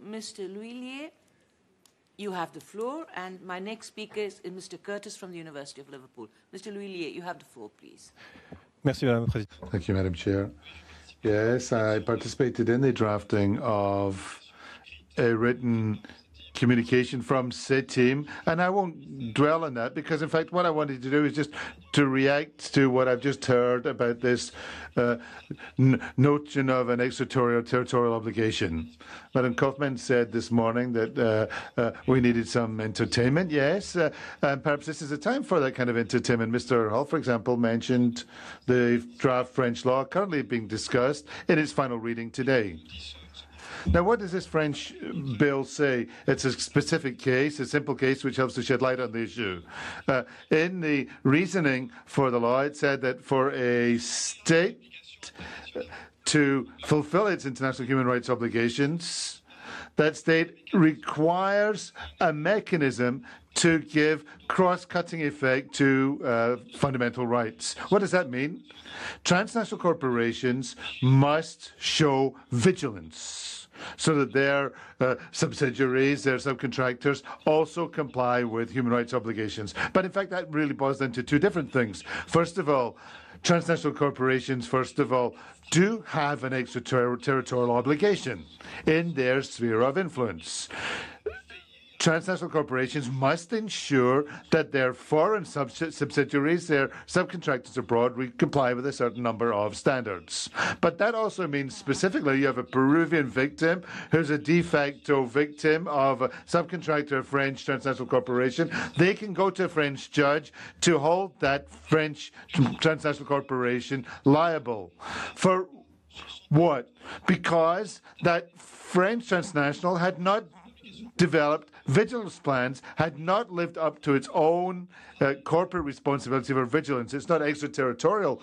Mr. L'Huillier, you have the floor, and my next speaker is Mr. Curtis from the University of Liverpool. Mr. L'Huillier, you have the floor, please. Merci, Madame la Présidente. Thank you, Madam Chair. Yes, I participated in the drafting of a written communication from CITIM, and I won't dwell on that because, in fact, what I wanted to do is just to react to what I've just heard about this notion of an extraterritorial obligation. Madam Kaufmann said this morning that we needed some entertainment, yes, and perhaps this is a time for that kind of entertainment. Mr. Hull, for example, mentioned the draft French law currently being discussed in its final reading today. Now, what does this French bill say? It's a specific case, a simple case, which helps to shed light on the issue. In the reasoning for the law, it said that for a state to fulfill its international human rights obligations, that state requires a mechanism to give cross-cutting effect to fundamental rights. What does that mean? Transnational corporations must show vigilance so that their subsidiaries, their subcontractors, also comply with human rights obligations. But in fact, that really boils down to two different things. First of all, transnational corporations, do have an extraterritorial obligation in their sphere of influence. Transnational corporations must ensure that their foreign subsidiaries, their subcontractors abroad, comply with a certain number of standards. But that also means specifically you have a Peruvian victim who's a de facto victim of a subcontractor, a French transnational corporation. They can go to a French judge to hold that French transnational corporation liable. For what? Because that French transnational had not developed vigilance plans, had not lived up to its own corporate responsibility for vigilance. It's not extraterritorial,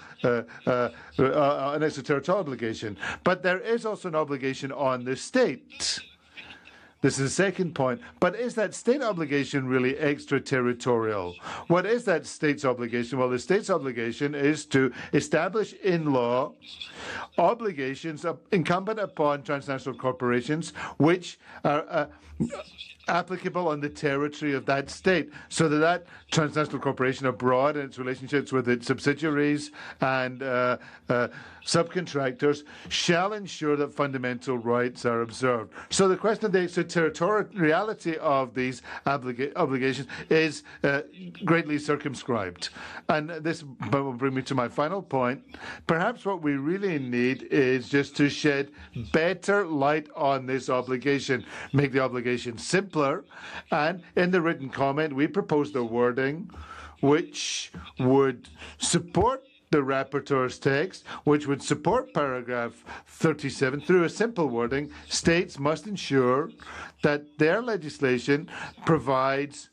an extraterritorial obligation. But there is also an obligation on the state. This is the second point. But is that state obligation really extraterritorial? What is that state's obligation? Well, the state's obligation is to establish in law obligations incumbent upon transnational corporations which are applicable on the territory of that state, so that that transnational corporation abroad and its relationships with its subsidiaries and subcontractors shall ensure that fundamental rights are observed. So the question of the extraterritoriality of these obligations is greatly circumscribed. And this will bring me to my final point. Perhaps what we really need is just to shed better light on this obligation, make the obligation simpler, and in the written comment we proposed a wording which would support the rapporteur's text, which would support paragraph 37 through a simple wording. States must ensure that their legislation provides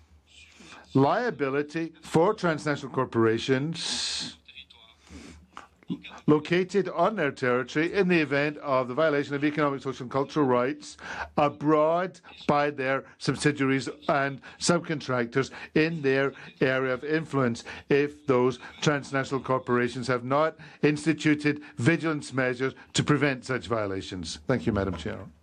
liability for transnational corporations located on their territory in the event of the violation of economic, social and cultural rights abroad by their subsidiaries and subcontractors in their area of influence if those transnational corporations have not instituted vigilance measures to prevent such violations. Thank you, Madam Chair.